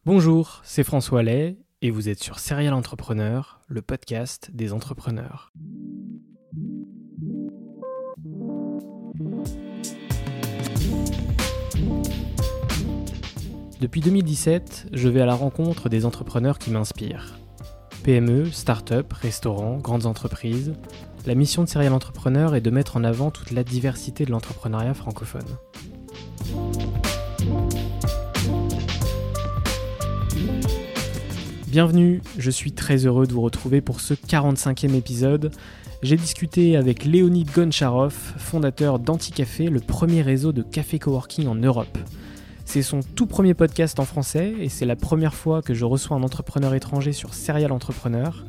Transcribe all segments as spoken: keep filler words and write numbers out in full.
Bonjour, c'est François Lay et vous êtes sur Serial Entrepreneur, le podcast des entrepreneurs. Depuis deux mille dix-sept, je vais à la rencontre des entrepreneurs qui m'inspirent. P M E, start-up, restaurants, grandes entreprises, la mission de Serial Entrepreneur est de mettre en avant toute la diversité de l'entrepreneuriat francophone. Bienvenue, je suis très heureux de vous retrouver pour ce quarante-cinquième épisode. J'ai discuté avec Leonid Goncharov, fondateur d'Anticafé, le premier réseau de café coworking en Europe. C'est son tout premier podcast en français et c'est la première fois que je reçois un entrepreneur étranger sur Serial Entrepreneur.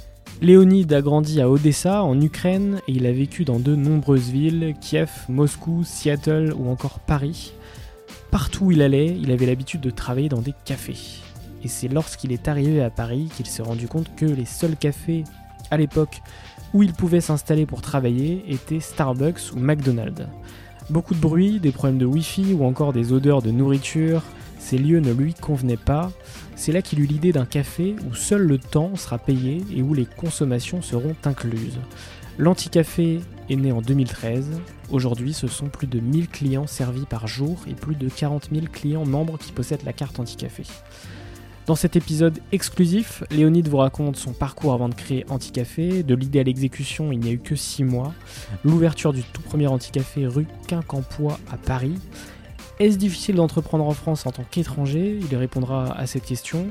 Leonid a grandi à Odessa, en Ukraine, et il a vécu dans de nombreuses villes, Kiev, Moscou, Seattle ou encore Paris. Partout où il allait, il avait l'habitude de travailler dans des cafés. Et c'est lorsqu'il est arrivé à Paris qu'il s'est rendu compte que les seuls cafés, à l'époque, où il pouvait s'installer pour travailler étaient Starbucks ou McDonald's. Beaucoup de bruit, des problèmes de Wi-Fi ou encore des odeurs de nourriture, ces lieux ne lui convenaient pas. C'est là qu'il eut l'idée d'un café où seul le temps sera payé et où les consommations seront incluses. L'Anticafé est né en deux mille treize. Aujourd'hui, ce sont plus de mille clients servis par jour et plus de quarante mille clients membres qui possèdent la carte Anticafé. Dans cet épisode exclusif, Leonid vous raconte son parcours avant de créer Anticafé. De l'idée à l'exécution, il n'y a eu que six mois. L'ouverture du tout premier Anticafé rue Quincampoix à Paris. Est-ce difficile d'entreprendre en France en tant qu'étranger ? Il répondra à cette question.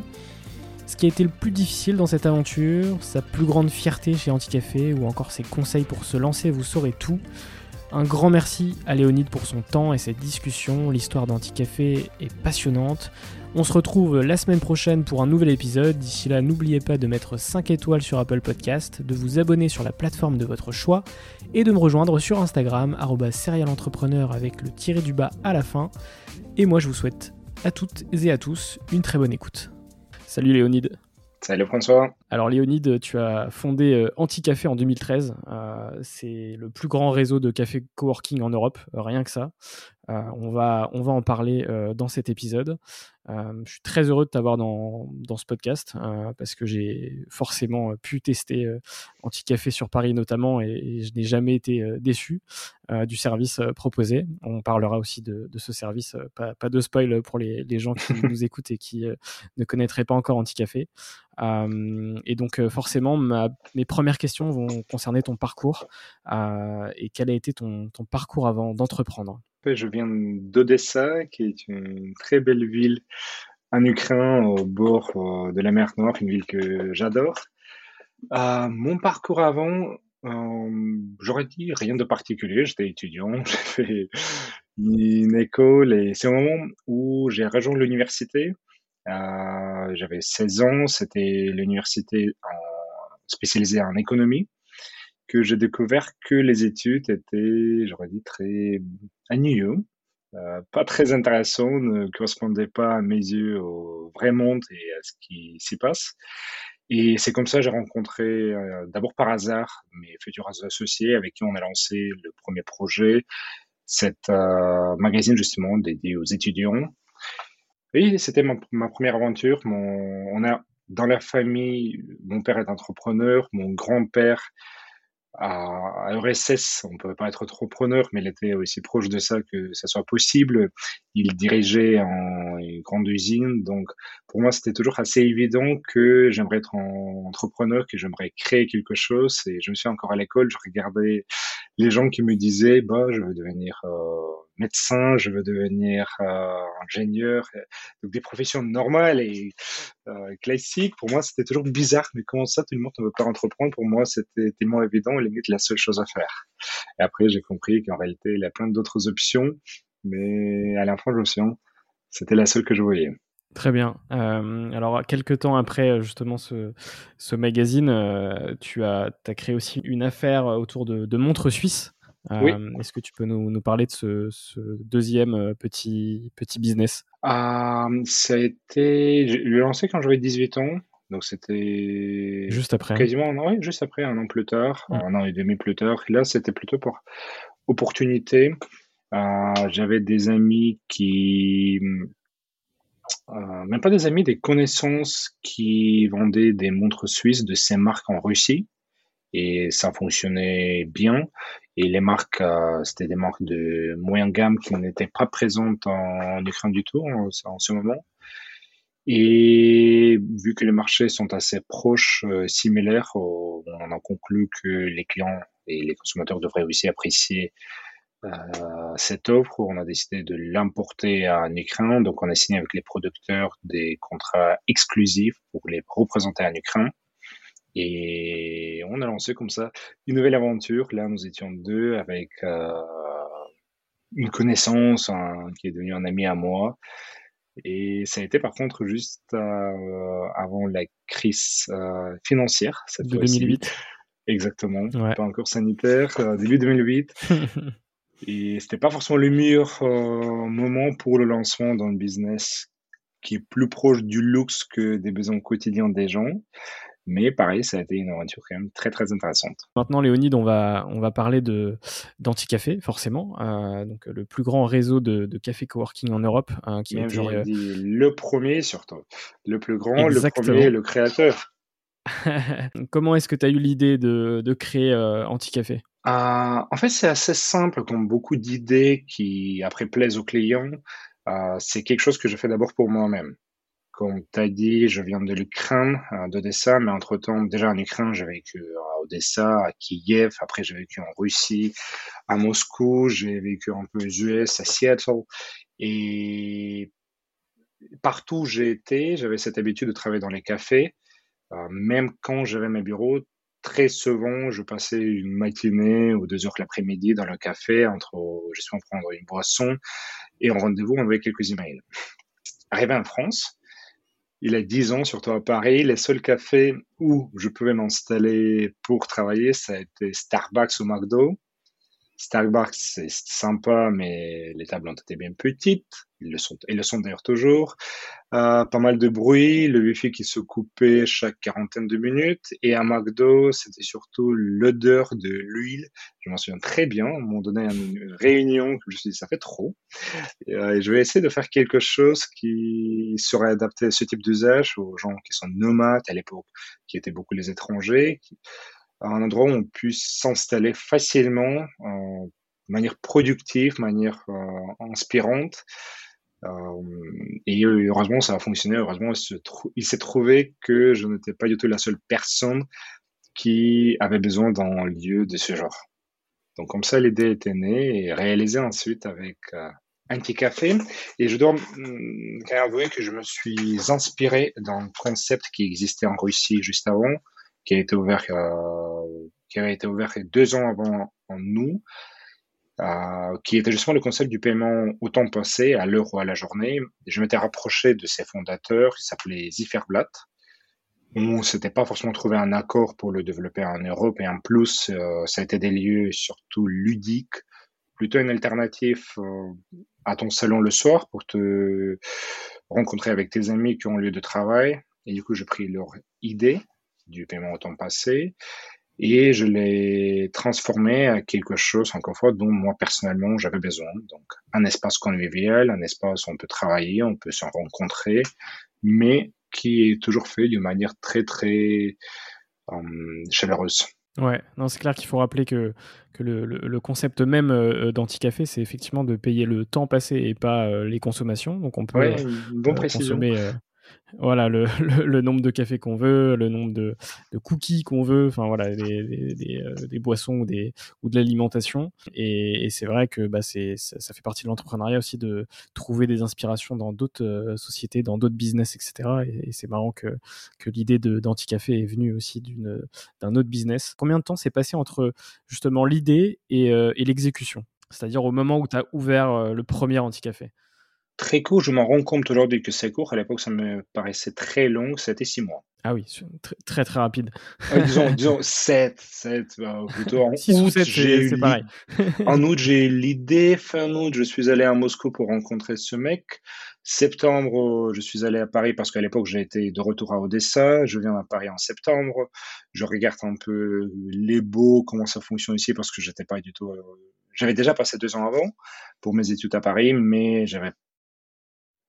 Ce qui a été le plus difficile dans cette aventure, sa plus grande fierté chez Anticafé ou encore ses conseils pour se lancer, vous saurez tout. Un grand merci à Leonid pour son temps et cette discussion. L'histoire d'Anticafé est passionnante. On se retrouve la semaine prochaine pour un nouvel épisode. D'ici là, n'oubliez pas de mettre cinq étoiles sur Apple Podcast, de vous abonner sur la plateforme de votre choix et de me rejoindre sur Instagram, arobase serial entrepreneur avec le tiré du bas à la fin. Et moi, je vous souhaite à toutes et à tous une très bonne écoute. Salut Léonide. Salut François. Alors Léonide, tu as fondé euh, Anticafé en deux mille treize. Euh, c'est le plus grand réseau de café coworking en Europe, euh, rien que ça. Euh, on va, on va en parler euh, dans cet épisode. Euh, je suis très heureux de t'avoir dans, dans ce podcast euh, parce que j'ai forcément pu tester euh, Anticafé sur Paris notamment et, et je n'ai jamais été euh, déçu euh, du service euh, proposé. On parlera aussi de, de ce service, euh, pas, pas de spoil pour les, les gens qui nous écoutent et qui euh, ne connaîtraient pas encore Anticafé. Euh, et donc euh, forcément, ma, mes premières questions vont concerner ton parcours euh, et quel a été ton, ton parcours avant d'entreprendre. Je viens d'Odessa, qui est une très belle ville en Ukraine, au bord euh, de la mer Noire, une ville que j'adore. Euh, mon parcours avant, euh, j'aurais dit rien de particulier. J'étais étudiant, j'ai fait une école et c'est au moment où j'ai rejoint l'université. Euh, j'avais seize ans, c'était l'université en- spécialisée en économie, que j'ai découvert que les études étaient, j'aurais dit, très ennuyeux, euh, pas très intéressant, ne correspondaient pas à mes yeux au vrai monde et à ce qui s'y passe. Et c'est comme ça que j'ai rencontré, euh, d'abord par hasard, mes futurs associés avec qui on a lancé le premier projet, cet euh, magazine justement dédié aux étudiants. Oui, c'était ma, ma première aventure. Mon, on a dans la famille, mon père est entrepreneur, mon grand-père à, à E R S S, on ne peut pas être entrepreneur, mais il était aussi proche de ça que ça soit possible. Il dirigeait en, une grande usine, donc pour moi c'était toujours assez évident que j'aimerais être en, entrepreneur, que j'aimerais créer quelque chose. Et je me suis encore à l'école, je regardais les gens qui me disaient, bah, je veux devenir euh, médecin, je veux devenir euh, ingénieur, donc des professions normales et euh, classiques. Pour moi, c'était toujours bizarre, mais comment ça, tout le monde ne veut pas entreprendre? Pour moi, c'était tellement évident, limite la seule chose à faire. Et après, j'ai compris qu'en réalité, il y a plein d'autres options, mais à la fin, je me suis dit, c'était la seule que je voyais. Très bien. Euh, alors, quelques temps après justement ce, ce magazine, euh, tu as, t'as créé aussi une affaire autour de, de montres suisses. Euh, Oui. Est-ce que tu peux nous, nous parler de ce, ce deuxième euh, petit, petit business ? Euh, ça a été, je l'ai lancé quand j'avais dix-huit ans, donc c'était Juste après. quasiment, non, ouais, juste après, un an plus tard, Mm. un an et demi plus tard. Là, c'était plutôt pour opportunité. Euh, j'avais des amis qui euh, même pas des amis, des connaissances qui vendaient des montres suisses de ces marques en Russie. Et ça fonctionnait bien. Et les marques, euh, c'était des marques de moyenne gamme qui n'étaient pas présentes en, en Ukraine du tout en, en ce moment. Et vu que les marchés sont assez proches, euh, similaires, on en a conclu que les clients et les consommateurs devraient aussi apprécier euh, cette offre. On a décidé de l'importer en Ukraine. Donc, on a signé avec les producteurs des contrats exclusifs pour les représenter en Ukraine. Et on a lancé comme ça une nouvelle aventure. Là, nous étions deux avec euh, une connaissance un, qui est devenu un ami à moi. Et ça a été par contre juste euh, avant la crise euh, financière, cette De fois-ci. deux mille huit. Exactement, Ouais. pas encore sanitaire, euh, début deux mille huit. Et c'était pas forcément le meilleur euh, moment pour le lancement d'un business qui est plus proche du luxe que des besoins quotidiens des gens. Mais pareil, ça a été une aventure quand même très très intéressante. Maintenant, Léonide, on va, on va parler de, d'Anticafé, forcément. Euh, donc, le plus grand réseau de, de café coworking en Europe, hein, qui a Même été j'aurais euh, dit le premier surtout. Le plus grand, le premier, exactement. le créateur. Comment est-ce que tu as eu l'idée de, de créer euh, Anticafé? Euh, en fait, c'est assez simple, comme beaucoup d'idées qui après plaisent aux clients. Euh, c'est quelque chose que je fais d'abord pour moi-même. Comme tu as dit, je viens de l'Ukraine, euh, d'Odessa, mais entre-temps, déjà en Ukraine, j'ai vécu à Odessa, à Kiev, après j'ai vécu en Russie, à Moscou, j'ai vécu un peu aux U S, à Seattle. Et partout où j'ai été, j'avais cette habitude de travailler dans les cafés. Euh, même quand j'avais mes bureaux, très souvent, je passais une matinée ou deux heures l'après-midi dans le café entre, je suis en train de prendre une boisson et en rendez-vous, on envoyait quelques emails. Arrivé en France, il y a dix ans, surtout à Paris, les seuls cafés où je pouvais m'installer pour travailler, ça a été Starbucks ou McDo. Starbucks, c'est sympa, mais les tables ont été bien petites. Ils le sont, ils le sont d'ailleurs toujours. Euh, pas mal de bruit, le wifi qui se coupait chaque quarantaine de minutes. Et à McDo, c'était surtout l'odeur de l'huile. Je m'en souviens très bien. À un moment donné, à une réunion, je me suis dit, ça fait trop. Et, euh, et je vais essayer de faire quelque chose qui serait adapté à ce type d'usage aux gens qui sont nomades à l'époque, qui étaient beaucoup les étrangers, qui, à un endroit où on puisse s'installer facilement, euh, de manière productive, de manière euh, inspirante. Euh, et heureusement, ça a fonctionné. Heureusement, il, se trou- il s'est trouvé que je n'étais pas du tout la seule personne qui avait besoin d'un lieu de ce genre. Donc, comme ça, l'idée était née et réalisée ensuite avec euh, un petit café. Et je dois hum, quand même avouer que je me suis inspiré d'un concept qui existait en Russie juste avant, qui a été ouvert, euh, qui avait été ouvert deux ans avant en nous, euh, qui était justement le concept du paiement au temps passé, à l'heure ou à la journée. Je m'étais rapproché de ses fondateurs, qui s'appelait Zifferblatt. On s'était pas forcément trouvé un accord pour le développer en Europe, et en plus, euh, ça a été des lieux surtout ludiques, plutôt une alternative euh, à ton salon le soir pour te rencontrer avec tes amis qui ont lieu de travail. Et du coup, j'ai pris leur idée du paiement au temps passé et je l'ai transformé à quelque chose, encore une fois, dont moi personnellement j'avais besoin. Donc, un espace convivial, un espace où on peut travailler, on peut se rencontrer, mais qui est toujours fait d'une manière très, très euh, chaleureuse. Ouais, non, c'est clair qu'il faut rappeler que, que le, le, le concept même euh, d'Anticafé, c'est effectivement de payer le temps passé et pas euh, les consommations. Donc, on peut Ouais, une bonne euh, précision. consommer euh, voilà, le, le, le nombre de cafés qu'on veut, le nombre de, de cookies qu'on veut, enfin voilà, des, des, des, euh, des boissons ou, des, ou de l'alimentation. Et, et c'est vrai que bah, c'est, ça, ça fait partie de l'entrepreneuriat aussi de trouver des inspirations dans d'autres euh, sociétés, dans d'autres business, et cetera. Et, et c'est marrant que, que l'idée de, d'Anticafé est venue aussi d'une, d'un autre business. Combien de temps s'est passé entre justement l'idée et, euh, et l'exécution? C'est-à-dire au moment où tu as ouvert euh, le premier Anticafé? Très court, je m'en rends compte aujourd'hui que c'est court. À l'époque, ça me paraissait très long. C'était six mois. Ah oui, très très, très rapide. Ouais, disons, disons sept, sept, euh, plutôt en six ou août, sept, j'ai c'est, eu c'est pareil. l'idée. En août, j'ai eu l'idée. Fin août, je suis allé à Moscou pour rencontrer ce mec. Septembre, euh, je suis allé à Paris parce qu'à l'époque, j'ai été de retour à Odessa. Je viens à Paris en septembre. Je regarde un peu les baux, comment ça fonctionne ici parce que j'étais pas du tout. euh, J'avais déjà passé deux ans avant pour mes études à Paris, mais j'avais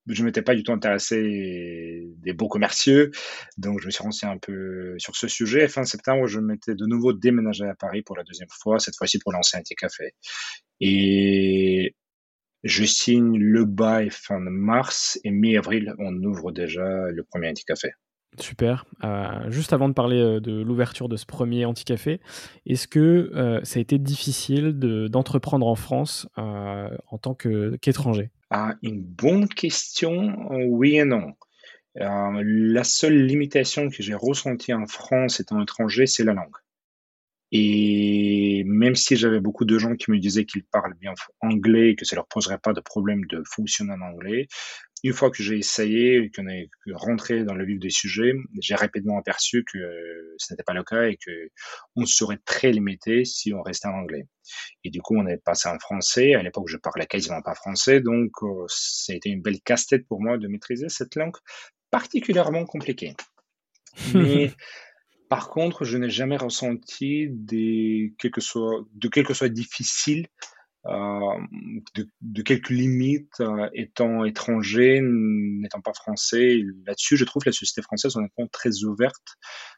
je m'étais pas du tout intéressé des beaux commerciaux, donc je me suis renseigné un peu sur ce sujet. Et fin septembre, je m'étais de nouveau déménagé à Paris pour la deuxième fois, cette fois-ci pour lancer un petit café. Et je signe le bail fin mars et mi-avril, on ouvre déjà le premier anti-café. Super. Euh, juste avant de parler euh, de l'ouverture de ce premier anti-café, est-ce que euh, ça a été difficile de, d'entreprendre en France euh, en tant que, qu'étranger? Ah, une bonne question, oui et non. Euh, la seule limitation que j'ai ressentie en France étant étranger, c'est la langue. Et même si j'avais beaucoup de gens qui me disaient qu'ils parlent bien f- anglais et que ça leur poserait pas de problème de fonctionner en anglais, une fois que j'ai essayé et qu'on est rentré dans le vif des sujets, j'ai rapidement aperçu que ce n'était pas le cas et que on serait très limité si on restait en anglais. Et du coup, on est passé en français. À l'époque, je parlais quasiment pas français, donc euh, ça a été une belle casse-tête pour moi de maîtriser cette langue particulièrement compliquée. Mais par contre, je n'ai jamais ressenti des, quel que soit, de quelque soit difficile, euh, de, de quelques limites euh, étant étranger, n'étant pas français. Là-dessus, je trouve la société française honnêtement très ouverte,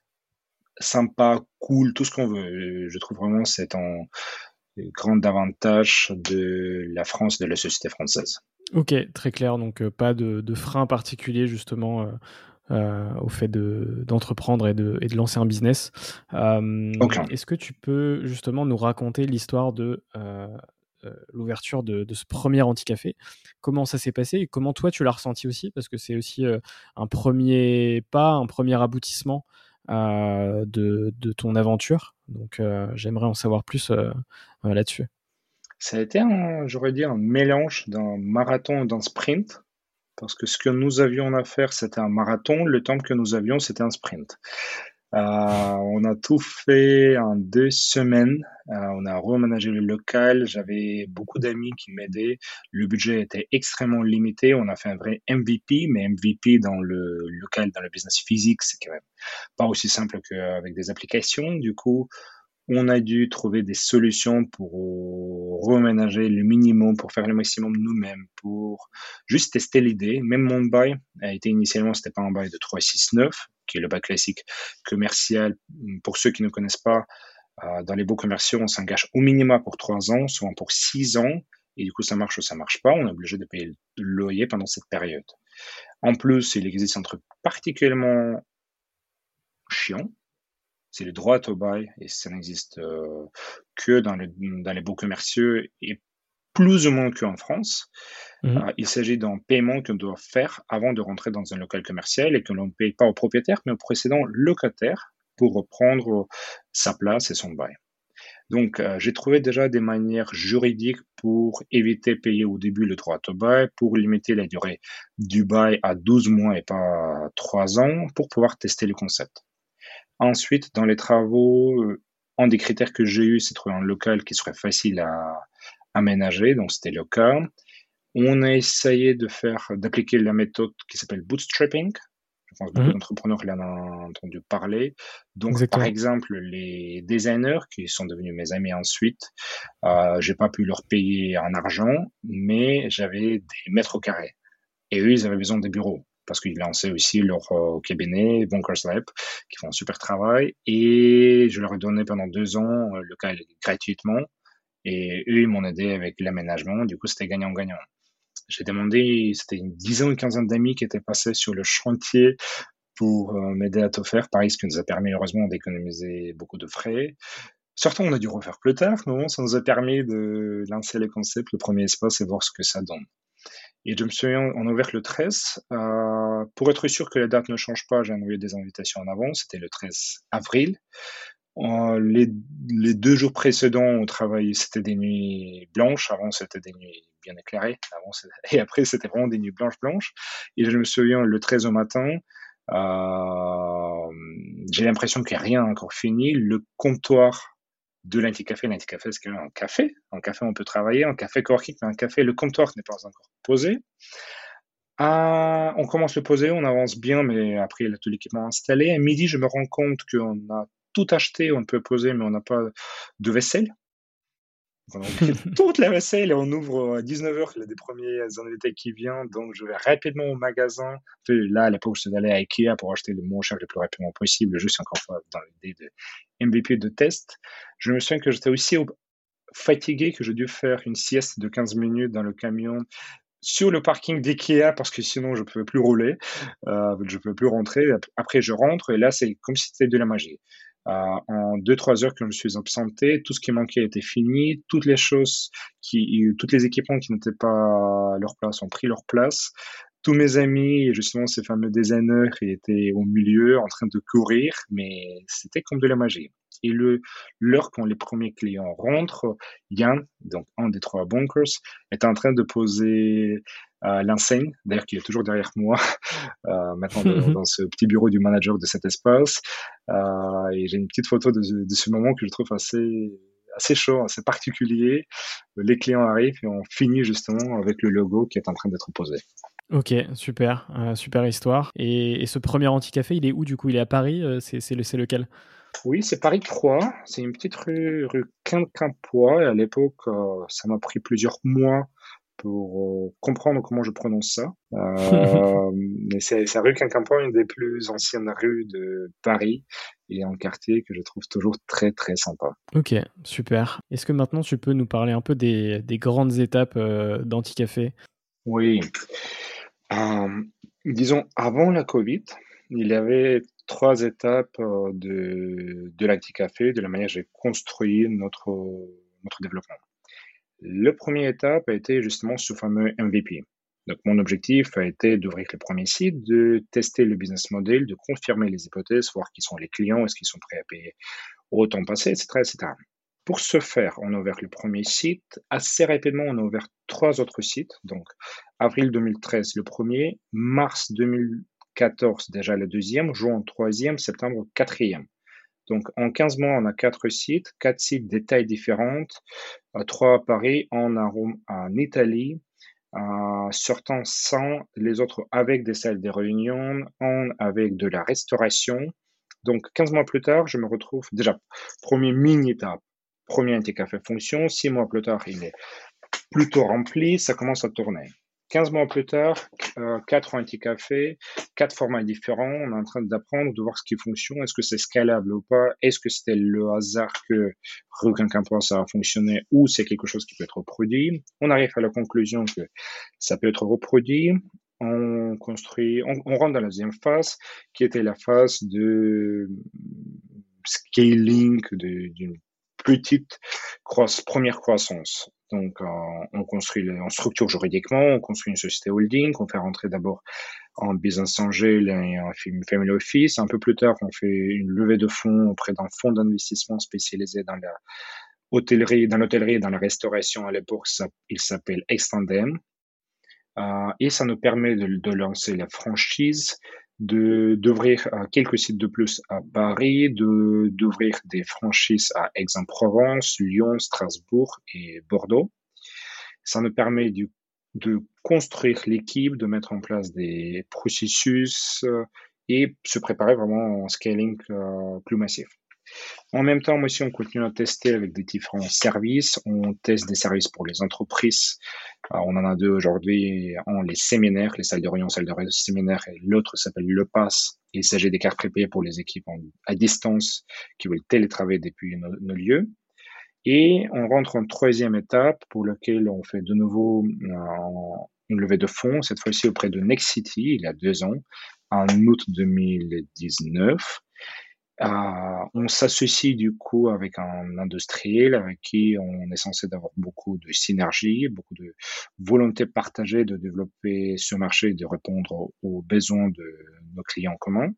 sympa, cool, tout ce qu'on veut. Je trouve vraiment que c'est un grand avantage de la France, de la société française. Ok, très clair. Donc, euh, pas de, de frein particulier justement euh, euh, au fait de, d'entreprendre et de, et de lancer un business. Euh, Aucun. est-ce que tu peux justement nous raconter l'histoire de euh, euh, l'ouverture de, de ce premier anti-café? Comment ça s'est passé et comment toi tu l'as ressenti aussi? Parce que c'est aussi euh, un premier pas, un premier aboutissement euh, de, de ton aventure. Donc, euh, j'aimerais en savoir plus euh, euh, là-dessus. Ça a été un, j'aurais dit, un mélange d'un marathon et d'un sprint. Parce que ce que nous avions à faire, c'était un marathon. Le temps que nous avions, c'était un sprint. Euh, on a tout fait en deux semaines. Euh, on a reménagé le local. J'avais beaucoup d'amis qui m'aidaient. Le budget était extrêmement limité. On a fait un vrai M V P, mais M V P dans le local, dans le business physique, c'est quand même pas aussi simple qu'avec des applications. Du coup, on a dû trouver des solutions pour reménager le minimum, pour faire le maximum nous-mêmes, pour juste tester l'idée. Même mon bail a été initialement, c'était pas un bail de trois six neuf, qui est le bail classique commercial. Pour ceux qui ne connaissent pas, euh, dans les baux commerciaux, on s'engage au minimum pour trois ans, souvent pour six ans. Et du coup, ça marche ou ça marche pas. On est obligé de payer le loyer pendant cette période. En plus, il existe un truc particulièrement chiant, c'est le droit au bail et ça n'existe euh, que dans, le, dans les baux commerciaux et plus ou moins qu'en France. Mhm. Euh, il s'agit d'un paiement qu'on doit faire avant de rentrer dans un local commercial et que l'on ne paye pas au propriétaire mais au précédent locataire pour reprendre sa place et son bail. Donc, euh, j'ai trouvé déjà des manières juridiques pour éviter de payer au début le droit au bail, pour limiter la durée du bail à douze mois et pas trois ans, pour pouvoir tester le concept. Ensuite, dans les travaux, euh, un des critères que j'ai eu, c'est de trouver un local qui serait facile à aménager, donc c'était le cas. On a essayé de faire, d'appliquer la méthode qui s'appelle bootstrapping. Je pense que beaucoup Mhm. d'entrepreneurs l'en ont entendu parler. Donc, par Exactement. exemple, les designers qui sont devenus mes amis ensuite, euh, j'ai pas pu leur payer en argent, mais j'avais des mètres carrés. Et eux, ils avaient besoin des bureaux parce qu'ils lançaient aussi leur euh, cabinet, Bonkers Lab, qui font un super travail. Et je leur ai donné pendant deux ans euh, le local gratuitement. Et eux, ils m'ont aidé avec l'aménagement. Du coup, c'était gagnant-gagnant. J'ai demandé, c'était une dizaine ou une quinzaine d'amis qui étaient passés sur le chantier pour euh, m'aider à tout faire. Pareil, ce qui nous a permis, heureusement, d'économiser beaucoup de frais. Surtout, on a dû refaire plus tard, mais bon, ça nous a permis de lancer les concepts, le premier espace et voir ce que ça donne. Et je me souviens, on a ouvert le treize. Euh, pour être sûr que la date ne change pas, j'ai envoyé des invitations en avant. C'était le treize avril. Euh, les, les deux jours précédents, on travaillait, c'était des nuits blanches. Avant, c'était des nuits bien éclairées. Avant, et après, c'était vraiment des nuits blanches blanches. Et je me souviens, le treize au matin, euh, j'ai l'impression qu'il n'y a rien encore fini. Le comptoir de l'Anticafé, l'Anticafé, c'est quand même un café. Un café, on peut travailler. Un café coworking, mais un café, le comptoir n'est pas encore posé. Ah, on commence le poser, on avance bien, mais après, il y a tout l'équipement installé. À midi, je me rends compte qu'on a tout acheté, on peut poser, mais on n'a pas de vaisselle. On pris toute la vaisselle et on ouvre à dix-neuf heures, il y a des premiers invités qui viennent, donc je vais rapidement au magasin. Enfin, là, à l'époque, je devais aller à Ikea pour acheter le moins cher le plus rapidement possible, juste encore une fois dans l'idée de M V P de test. Je me souviens que j'étais aussi au- fatigué, que j'ai dû faire une sieste de quinze minutes dans le camion sur le parking d'IKEA parce que sinon je ne pouvais plus rouler, euh, je ne pouvais plus rentrer. Après, je rentre et là, c'est comme si c'était de la magie. Euh, en deux trois heures que je me suis absenté, tout ce qui manquait était fini, toutes les choses qui, toutes les équipements qui n'étaient pas à leur place ont pris leur place. Tous mes amis, et justement ces fameux designers, ils étaient au milieu en train de courir, mais c'était comme de la magie. Et le, l'heure quand les premiers clients rentrent, Yann, donc un des trois bunkers, est en train de poser euh, l'enseigne, d'ailleurs qui est toujours derrière moi, euh, maintenant de- dans ce petit bureau du manager de cet espace. Euh, et j'ai une petite photo de, de ce moment que je trouve assez, assez chaud, assez particulier. Les clients arrivent et on finit justement avec le logo qui est en train d'être posé. Ok, super, euh, super histoire. Et, et ce premier anti-café, il est où du coup? Il est à Paris, euh, c'est, c'est, le- c'est lequel? Oui, c'est Paris trois. C'est une petite rue, rue Quincampoix. Et à l'époque, euh, ça m'a pris plusieurs mois pour euh, comprendre comment je prononce ça. Euh, mais c'est c'est la rue Quincampoix, une des plus anciennes rues de Paris et un quartier que je trouve toujours très très sympa. Ok, super. Est-ce que maintenant tu peux nous parler un peu des, des grandes étapes euh, d'Anticafé? Oui, euh, disons avant la Covid, il y avait trois étapes euh, de, de l'Acticafé, de la manière dont j'ai construit notre, notre développement. Le première étape a été justement ce fameux M V P. Donc, mon objectif a été d'ouvrir le premier site, de tester le business model, de confirmer les hypothèses, voir qui sont les clients, est-ce qu'ils sont prêts à payer au temps passé, et cetera, et cetera. Pour ce faire, on a ouvert le premier site. Assez rapidement, on a ouvert trois autres sites. Donc, avril deux mille treize, le premier, mars deux mille quatorze, déjà le deuxième, juin, troisième, septembre, quatrième. Donc, en quinze mois, on a quatre sites, quatre sites de tailles différentes, euh, trois à Paris, un à Rome, en Italie, euh, certains sans, les autres avec des salles de réunion, un avec de la restauration. Donc, quinze mois plus tard, je me retrouve déjà, premier mini-étape, premier anti-café fonction, six mois plus tard, il est plutôt rempli, ça commence à tourner. quinze mois plus tard, euh, quatre anti-cafés, quatre formats différents, on est en train d'apprendre, de voir ce qui fonctionne, est-ce que c'est scalable ou pas, est-ce que c'était le hasard que rue Quincampoix ça a fonctionné ou c'est quelque chose qui peut être reproduit. On arrive à la conclusion que ça peut être reproduit. On construit, on, on rentre dans la deuxième phase, qui était la phase de scaling d'une petite croissance, première croissance. Donc, euh, on construit, on structure juridiquement, on construit une société holding, on fait rentrer d'abord en business angel et un family office. Un peu plus tard, on fait une levée de fonds auprès d'un fonds d'investissement spécialisé dans la hôtellerie, dans l'hôtellerie et dans la restauration. À l'époque, ça, il s'appelle Extendem. Euh, et ça nous permet de, de lancer la franchise, de d'ouvrir euh, quelques sites de plus à Paris, de d'ouvrir des franchises à Aix-en-Provence, Lyon, Strasbourg et Bordeaux. Ça nous permet du, de construire l'équipe, de mettre en place des processus euh, et se préparer vraiment en scaling euh, plus massif. En même temps, moi aussi, on continue à tester avec des différents services. On teste des services pour les entreprises. Alors, on en a deux aujourd'hui. Un, les séminaires, les salles de réunion, salles de réunion, séminaires, et l'autre s'appelle Le Pass. Il s'agit des cartes prépayées pour les équipes en, à distance qui veulent télétravailler depuis nos, nos lieux. Et on rentre en troisième étape pour laquelle on fait de nouveau euh, une levée de fonds, cette fois-ci auprès de Nexity, il y a deux ans, en août deux mille dix-neuf. Euh, on s'associe du coup avec un industriel avec qui on est censé avoir beaucoup de synergie, beaucoup de volonté partagée de développer ce marché et de répondre aux besoins de nos clients communs.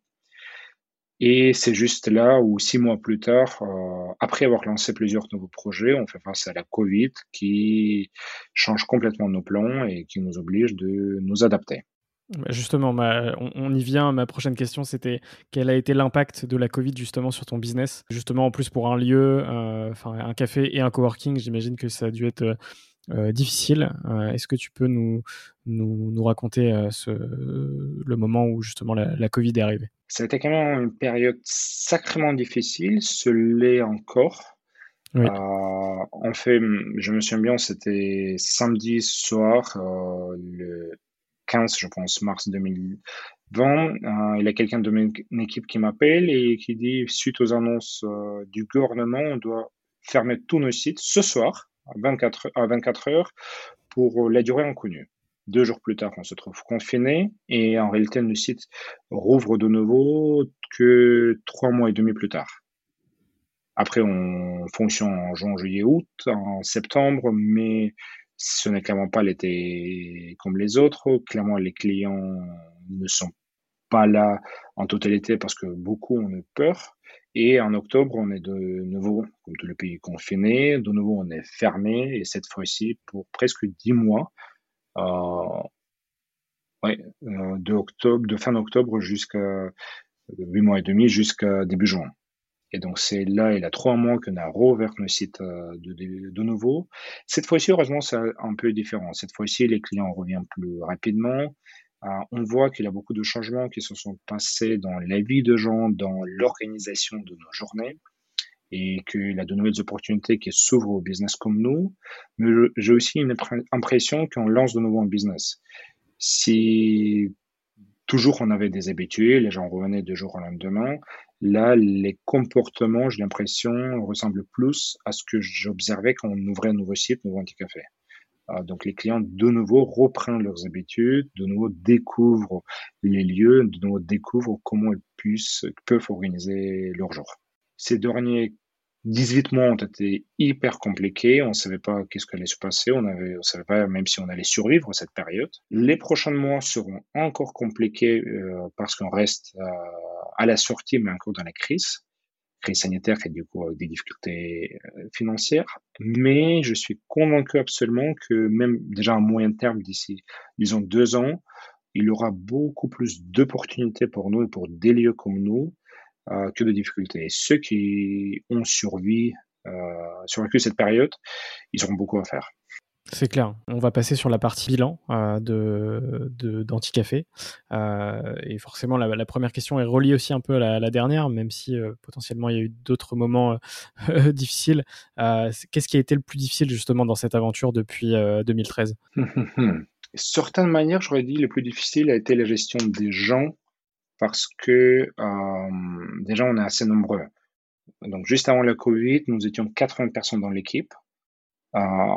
Et c'est juste là où six mois plus tard, euh, après avoir lancé plusieurs nouveaux projets, on fait face à la Covid qui change complètement nos plans et qui nous oblige de nous adapter. Bah, justement, ma- on, on y vient. Ma prochaine question, c'était quel a été l'impact de la Covid justement sur ton business? Justement, en plus pour un lieu, euh, enfin un café et un coworking, j'imagine que ça a dû être euh, difficile. Euh, est-ce que tu peux nous, nous, nous raconter euh, ce, le moment où justement la, la Covid est arrivée? Ça a été quand même une période sacrément difficile, ce l'est encore. Oui. Euh, en fait, je me souviens bien, c'était samedi soir, euh, le quinze, je pense, mars deux mille vingt. Euh, il y a quelqu'un de mon équipe qui m'appelle et qui dit, suite aux annonces euh, du gouvernement, on doit fermer tous nos sites ce soir à vingt-quatre, à vingt-quatre heures pour la durée inconnue. Deux jours plus tard, on se trouve confiné et en réalité, le site rouvre de nouveau que trois mois et demi plus tard. Après, on fonctionne en juin, juillet, août, en septembre, mais ce n'est clairement pas l'été comme les autres. Clairement, les clients ne sont pas là en totalité parce que beaucoup ont eu peur. Et en octobre, on est de nouveau, comme tout le pays, confiné. De nouveau, on est fermé. Et cette fois-ci, pour presque dix mois, euh, ouais, euh, de octobre, de fin octobre jusqu'à huit mois et demi jusqu'à début juin. Et donc, c'est là, il y a trois mois qu'on a rouvert le site euh, de, de, de nouveau. Cette fois-ci, heureusement, c'est un peu différent. Cette fois-ci, les clients reviennent plus rapidement. Euh, on voit qu'il y a beaucoup de changements qui se sont passés dans la vie de gens, dans l'organisation de nos journées, et qu'il y a de nouvelles opportunités qui s'ouvrent au business comme nous. Mais j'ai aussi une impression qu'on lance de nouveau un business. Si toujours on avait des habitués, les gens revenaient de jour au lendemain. Là, les comportements, j'ai l'impression, ressemblent plus à ce que j'observais quand on ouvrait un nouveau site, un nouveau anti-café. Euh, donc les clients, de nouveau, reprennent leurs habitudes, de nouveau découvrent les lieux, de nouveau découvrent comment ils puissent, peuvent organiser leur jour. Ces derniers dix-huit mois ont été hyper compliqués. On ne savait pas qu'est-ce qui allait se passer. On avait, on savait pas même si on allait survivre cette période. Les prochains mois seront encore compliqués euh, parce qu'on reste euh, à la sortie, mais encore dans la crise, crise sanitaire et du coup avec des difficultés euh, financières. Mais je suis convaincu absolument que même déjà à moyen terme, d'ici, disons deux ans, il y aura beaucoup plus d'opportunités pour nous et pour des lieux comme nous euh, que de difficultés. Et ceux qui ont survécu, euh, survécu cette période, ils auront beaucoup à faire. C'est clair. On va passer sur la partie bilan euh, de, de, d'Anticafé. Euh, et forcément, la, la première question est reliée aussi un peu à la, à la dernière, même si euh, potentiellement il y a eu d'autres moments euh, difficiles. Euh, qu'est-ce qui a été le plus difficile justement dans cette aventure depuis euh, deux mille treize? Certaines manières, j'aurais dit le plus difficile a été la gestion des gens parce que euh, déjà on est assez nombreux. Donc juste avant le Covid, nous étions quatre-vingts personnes dans l'équipe, euh,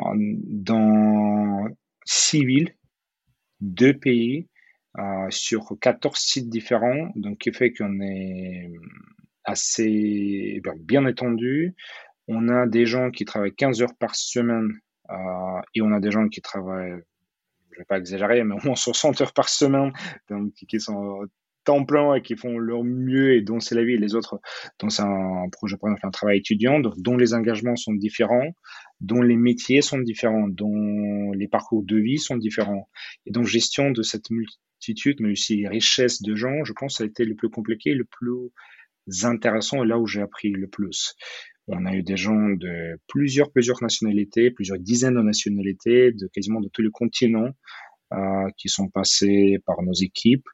dans six villes, deux pays, euh, sur quatorze sites différents, donc qui fait qu'on est assez bien étendu. On a des gens qui travaillent quinze heures par semaine euh, et on a des gens qui travaillent, je vais pas exagérer, mais au moins soixante heures par semaine, donc qui sont temps plein et qui font leur mieux et dont c'est la vie, et les autres dont c'est un projet, par exemple un travail étudiant, donc dont les engagements sont différents, dont les métiers sont différents, dont les parcours de vie sont différents. Et donc gestion de cette multitude, mais aussi richesse de gens, je pense que ça a été le plus compliqué, le plus intéressant et là où j'ai appris le plus. On a eu des gens de plusieurs, plusieurs nationalités, plusieurs dizaines de nationalités, de quasiment de tous les continents, euh, qui sont passés par nos équipes.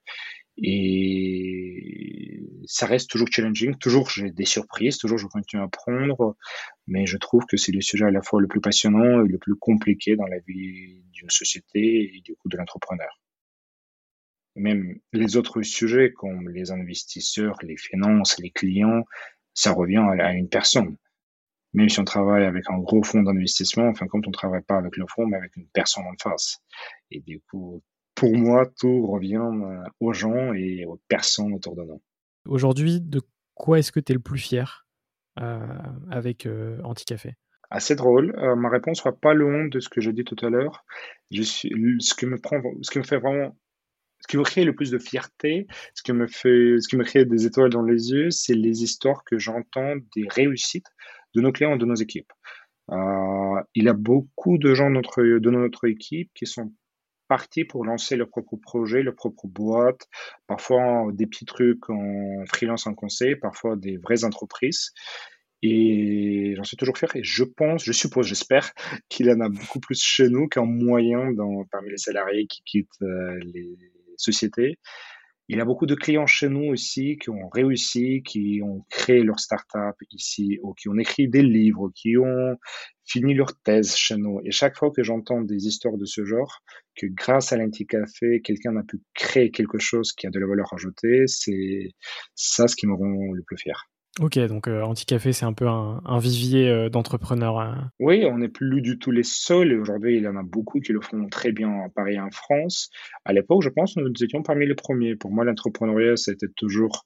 Et ça reste toujours challenging. Toujours, j'ai des surprises. Toujours, je continue à apprendre. Mais je trouve que c'est le sujet à la fois le plus passionnant et le plus compliqué dans la vie d'une société et du coup de l'entrepreneur. Même les autres sujets comme les investisseurs, les finances, les clients, ça revient à une personne. Même si on travaille avec un gros fonds d'investissement, enfin, quand on ne travaille pas avec le fonds, mais avec une personne en face. Et du coup, pour moi, tout revient aux gens et aux personnes autour de nous. Aujourd'hui, de quoi est-ce que tu es le plus fier euh, avec euh, Anticafé? Assez drôle. Euh, ma réponse sera pas loin de ce que j'ai dit tout à l'heure. Je suis, ce qui me prend, ce qui me fait vraiment, ce qui me crée le plus de fierté, ce qui me fait, ce qui me crée des étoiles dans les yeux, c'est les histoires que j'entends des réussites de nos clients et de nos équipes. Euh, il y a beaucoup de gens de notre, de notre équipe qui sont partis pour lancer leur propre projet, leur propre boîte, parfois des petits trucs en freelance en conseil, parfois des vraies entreprises. Et j'en suis toujours fier. Et je pense, je suppose, j'espère qu'il y en a beaucoup plus chez nous qu'en moyen dans, parmi les salariés qui quittent euh, les sociétés. Il y a beaucoup de clients chez nous aussi qui ont réussi, qui ont créé leur start-up ici, ou qui ont écrit des livres, qui ont fini leur thèse chez nous. Et chaque fois que j'entends des histoires de ce genre, que grâce à l'Anti-Café, quelqu'un a pu créer quelque chose qui a de la valeur ajoutée, c'est ça ce qui me rend le plus fier. Ok, donc euh, Anticafé, c'est un peu un, un vivier euh, d'entrepreneurs. hein. Oui, on n'est plus du tout les seuls et aujourd'hui, il y en a beaucoup qui le font très bien à Paris et en France. À l'époque, je pense, nous étions parmi les premiers. Pour moi, l'entrepreneuriat, c'était toujours,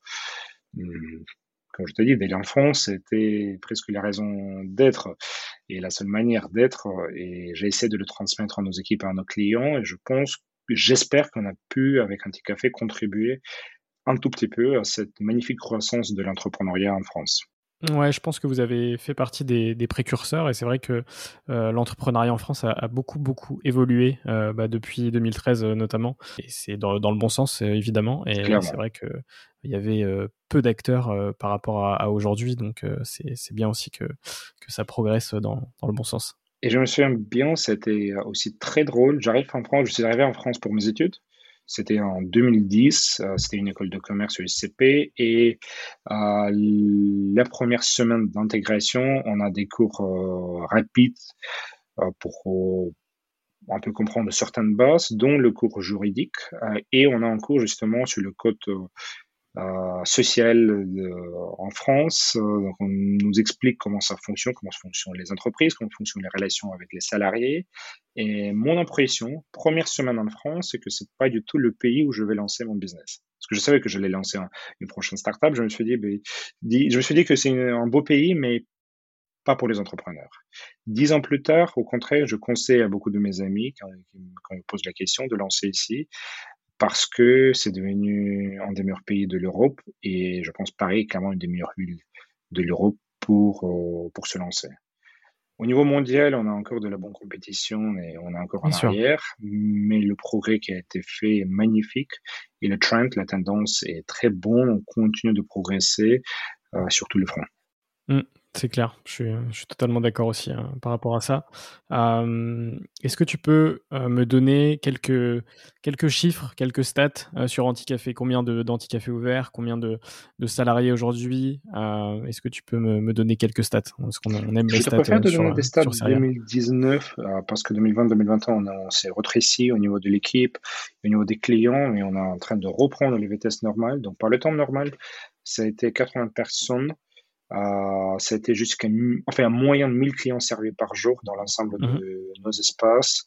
hum, comme je te dis, dès l'enfance, c'était presque la raison d'être et la seule manière d'être. Et j'ai essayé de le transmettre à nos équipes et à nos clients et je pense, j'espère qu'on a pu, avec Anticafé, contribuer un tout petit peu à cette magnifique croissance de l'entrepreneuriat en France. Ouais, je pense que vous avez fait partie des, des précurseurs et c'est vrai que euh, l'entrepreneuriat en France a, a beaucoup beaucoup évolué euh, bah, depuis deux mille treize euh, notamment et c'est dans, dans le bon sens euh, évidemment et c'est Clairement. vrai que il y avait euh, peu d'acteurs euh, par rapport à, à aujourd'hui donc euh, c'est, c'est bien aussi que, que ça progresse dans, dans le bon sens. Et je me souviens bien, c'était aussi très drôle. J'arrive en France, je suis arrivé en France pour mes études. C'était en deux mille dix, euh, c'était une école de commerce au I C P et euh, la première semaine d'intégration, on a des cours euh, rapides euh, pour euh, un peu comprendre certaines bases, dont le cours juridique euh, et on a un cours justement sur le code euh, euh, social euh, en France. Euh, donc on nous explique comment ça fonctionne, comment fonctionnent les entreprises, comment fonctionnent les relations avec les salariés. Et mon impression, première semaine en France, c'est que c'est pas du tout le pays où je vais lancer mon business. Parce que je savais que j'allais lancer un, une prochaine startup. Je me suis dit, ben, dit, je me suis dit que c'est une, un beau pays, mais pas pour les entrepreneurs. Dix ans plus tard, au contraire, je conseille à beaucoup de mes amis, quand, quand ils me posent la question, de lancer ici parce que c'est devenu un des meilleurs pays de l'Europe et je pense Paris est clairement une des meilleures villes de l'Europe pour, euh, pour se lancer. Au niveau mondial, on a encore de la bonne compétition et on est encore en Bien sûr. arrière, mais le progrès qui a été fait est magnifique et le trend, la tendance est très bon. On continue de progresser euh, sur tous les fronts. Mm, c'est clair, je suis, je suis totalement d'accord aussi hein, par rapport à ça. Euh, est-ce que tu peux euh, me donner quelques, quelques chiffres, quelques stats euh, sur Anticafé? Combien de, d'Anticafé ouverts? Combien de, de salariés aujourd'hui? Euh, est-ce que tu peux me, me donner quelques stats? Parce qu'on on aime les Je te stats préfère euh, te sur, donner euh, des stats sur Serial. deux mille dix-neuf euh, parce que deux mille vingt-deux mille vingt et un, on, a- on s'est retréci au niveau de l'équipe, au niveau des clients et on est en train de reprendre les vitesses normales. Donc, par le temps normal, ça a été quatre-vingts personnes. Euh, ça a été jusqu'à mi- enfin, un moyen de mille clients servis par jour dans l'ensemble Mhm. de nos espaces.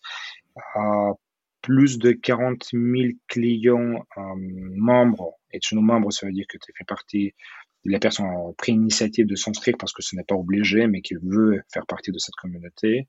Euh, plus de quarante mille clients euh, membres. Et chez nos membres, ça veut dire que tu fais partie la personne a pris l'initiative de s'inscrire parce que ce n'est pas obligé, mais qu'il veut faire partie de cette communauté.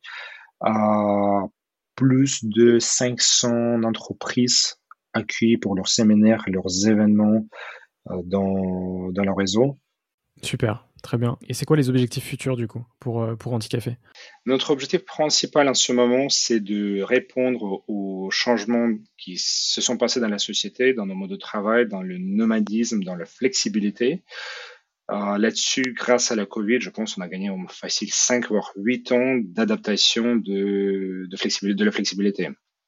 À plus de cinq cents entreprises accueillies pour leurs séminaires et leurs événements euh, dans, dans leur réseau. Super, très bien. Et c'est quoi les objectifs futurs du coup pour, euh, pour Anticafé? Notre objectif principal en ce moment, c'est de répondre aux changements qui se sont passés dans la société, dans nos modes de travail, dans le nomadisme, dans la flexibilité. Euh, là-dessus, grâce à la Covid, je pense qu'on a gagné au facile cinq voire huit ans d'adaptation de, de, flexibilité, de la flexibilité.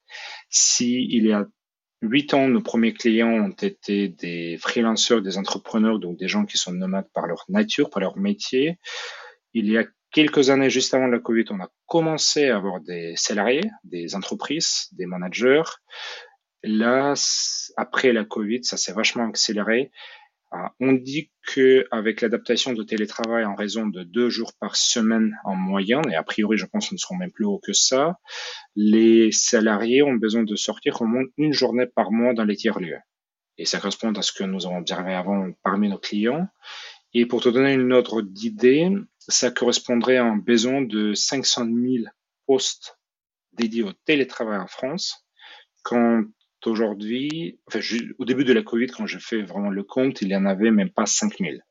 Si il y a huit ans, nos premiers clients ont été des freelancers, des entrepreneurs, donc des gens qui sont nomades par leur nature, par leur métier, il y a quelques années, juste avant la Covid, on a commencé à avoir des salariés, des entreprises, des managers. Là, après la Covid, ça s'est vachement accéléré. On dit qu'avec l'adaptation de télétravail en raison de deux jours par semaine en moyenne, et a priori je pense qu'ils ne seront même plus hauts que ça, les salariés ont besoin de sortir au moins une journée par mois dans les tiers-lieux. Et ça correspond à ce que nous avons observé avant parmi nos clients. Et pour te donner une autre idée, ça correspondrait à un besoin de cinq cent mille postes dédiés au télétravail en France, quand aujourd'hui, enfin, au début de la Covid, quand j'ai fait vraiment le compte, il y en avait même pas cinq mille.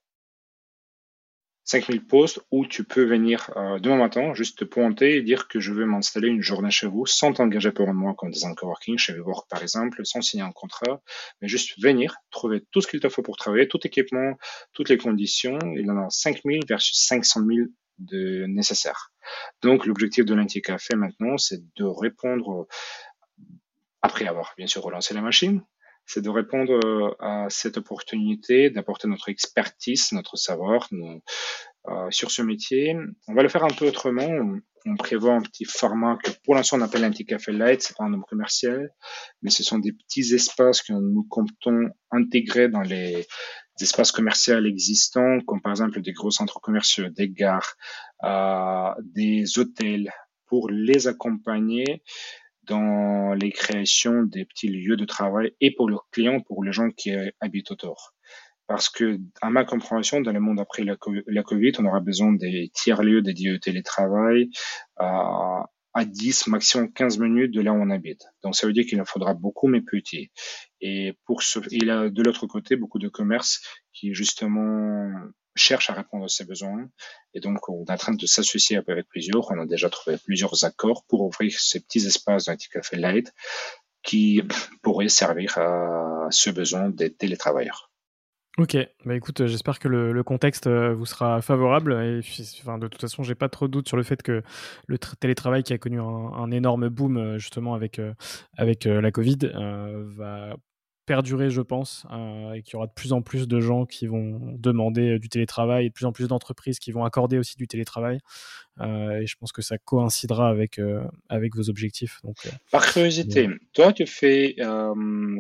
cinq mille postes où tu peux venir euh, demain matin, juste te pointer et dire que je veux m'installer une journée chez vous sans t'engager pour un mois comme des coworking, chez WeWork par exemple, sans signer un contrat, mais juste venir, trouver tout ce qu'il te faut pour travailler, tout équipement, toutes les conditions. Il y en a cinq mille versus cinq cent mille de nécessaires. Donc l'objectif de l'Anti-Café maintenant, c'est de répondre, après avoir bien sûr relancé la machine, c'est de répondre euh, à cette opportunité, d'apporter notre expertise, notre savoir nos- euh, sur ce métier. On va le faire un peu autrement. On, on prévoit un petit format que pour l'instant on appelle un petit café light, c'est pas un nom commercial, mais ce sont des petits espaces que nous comptons intégrer dans les espaces commerciaux existants, comme par exemple des gros centres commerciaux, des gares, euh, des hôtels, pour les accompagner dans les créations des petits lieux de travail et pour leurs clients, pour les gens qui habitent autour. Parce que, à ma compréhension, dans le monde après la, la Covid, on aura besoin des tiers-lieux dédiés au télétravail à, à dix, maximum quinze minutes de là où on habite. Donc, ça veut dire qu'il en faudra beaucoup, mais petits. Et pour ce, il y a de l'autre côté beaucoup de commerces qui, justement, cherchent à répondre à ces besoins. Et donc, on est en train de s'associer avec plusieurs. On a déjà trouvé plusieurs accords pour ouvrir ces petits espaces d'un petit café light qui pourraient servir à ce besoin des télétravailleurs. Ok, bah écoute, euh, j'espère que le, le contexte euh, vous sera favorable. Et puis, enfin, de toute façon, j'ai pas trop de doute sur le fait que le tra- télétravail qui a connu un, un énorme boom euh, justement avec euh, avec euh, la Covid euh, va perdurer, je pense, euh, et qu'il y aura de plus en plus de gens qui vont demander euh, du télétravail et de plus en plus d'entreprises qui vont accorder aussi du télétravail. Euh, et je pense que ça coïncidera avec euh, avec vos objectifs. Donc, euh, Par bon. curiosité, toi, tu fais euh,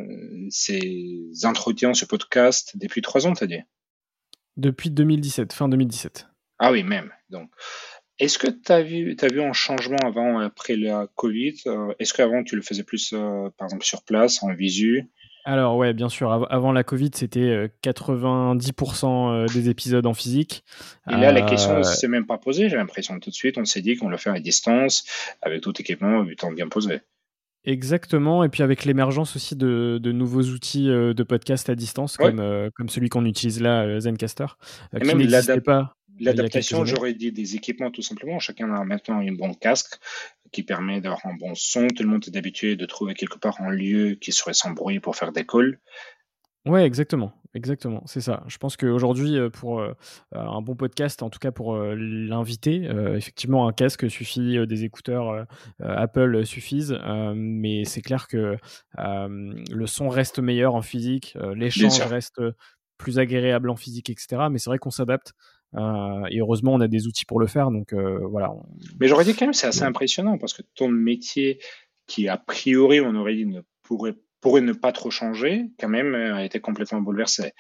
ces entretiens, ce podcast depuis trois ans, t'as dit? Depuis deux mille dix-sept, fin deux mille dix-sept. Ah oui, même. Donc, est-ce que tu as vu, t'as vu un changement avant et après la Covid? Euh, est-ce qu'avant tu le faisais plus, euh, par exemple, sur place, en visu? Alors ouais, bien sûr, av- avant la Covid, c'était euh, quatre-vingt-dix pour cent euh, des épisodes en physique. Et là, la question ne Euh, s'est même pas posée, j'ai l'impression. Tout de suite, on s'est dit qu'on le fait à distance, avec tout équipement, du temps bien posé. exactement, et puis avec l'émergence aussi de, de nouveaux outils euh, de podcast à distance, Oui, comme, euh, comme celui qu'on utilise là, euh, Zencaster, euh, et qui même n'existait l'adap- pas euh, il y a quelques l'adaptation, années. j'aurais dit des équipements tout simplement. Chacun a maintenant un bon casque qui permet d'avoir un bon son. Tout le monde est habitué de trouver quelque part un lieu qui serait sans bruit pour faire des calls. Ouais, exactement, exactement, c'est ça. Je pense qu'aujourd'hui, euh, pour euh, un bon podcast, en tout cas pour euh, l'inviter, euh, effectivement, un casque suffit, euh, des écouteurs euh, euh, Apple suffisent, euh, mais c'est clair que euh, le son reste meilleur en physique, euh, Bien l'échange sûr. reste plus agréable en physique, et cetera. Mais c'est vrai qu'on s'adapte, euh, et heureusement, on a des outils pour le faire, donc euh, voilà. On- Mais j'aurais dit quand même, c'est assez c'est- impressionnant parce que ton métier, qui a priori, on aurait dit, ne pourrait, pourrait ne pas trop changer, quand même, euh, a été complètement bouleversé.